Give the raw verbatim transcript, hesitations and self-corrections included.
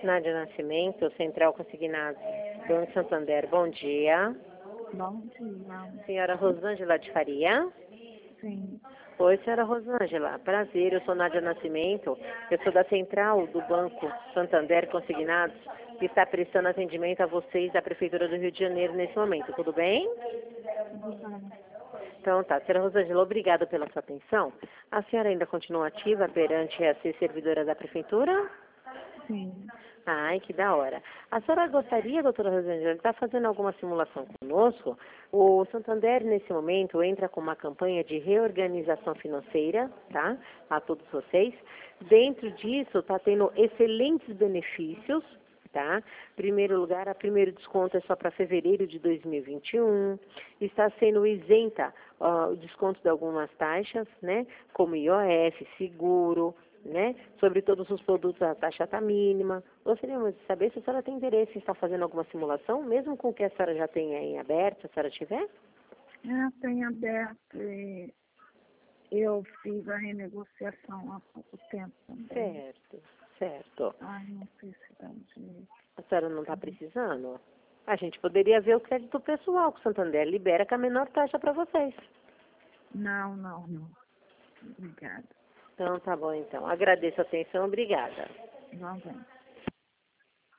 Nádia Nascimento, Central Consignados, Banco Santander. Bom dia. Bom dia. Senhora Rosângela de Faria? Sim. Oi, senhora Rosângela. Prazer, eu sou Nádia Nascimento. Eu sou da Central do Banco Santander Consignados, que está prestando atendimento a vocês da Prefeitura do Rio de Janeiro nesse momento. Tudo bem? Tudo bem. Então tá, senhora Rosângela, obrigada pela sua atenção. A senhora ainda continua ativa perante a ser servidora da Prefeitura? Sim. Ai, que da hora. A senhora gostaria, doutora Rosângela, de estar fazendo alguma simulação conosco? O Santander, nesse momento, entra com uma campanha de reorganização financeira, tá? A todos vocês. Dentro disso, está tendo excelentes benefícios, tá? Primeiro lugar, a primeiro desconto é só para fevereiro de dois mil e vinte e um. Está sendo isenta ó, o desconto de algumas taxas, né? Como I O F, seguro, né? Sobre todos os produtos a taxa está mínima. Gostaríamos de saber se a senhora tem interesse em estar fazendo alguma simulação, mesmo com o que a senhora já tenha em aberto, se a senhora tiver? Eu tenho aberto e eu fiz a renegociação há pouco tempo também. Certo, certo. Ai, não sei se dá direito. A senhora não está precisando? A gente poderia ver o crédito pessoal que o Santander libera com a menor taxa para vocês. Não, não, não. Obrigada. Então, tá bom, então. Agradeço a atenção, obrigada. Igualmente.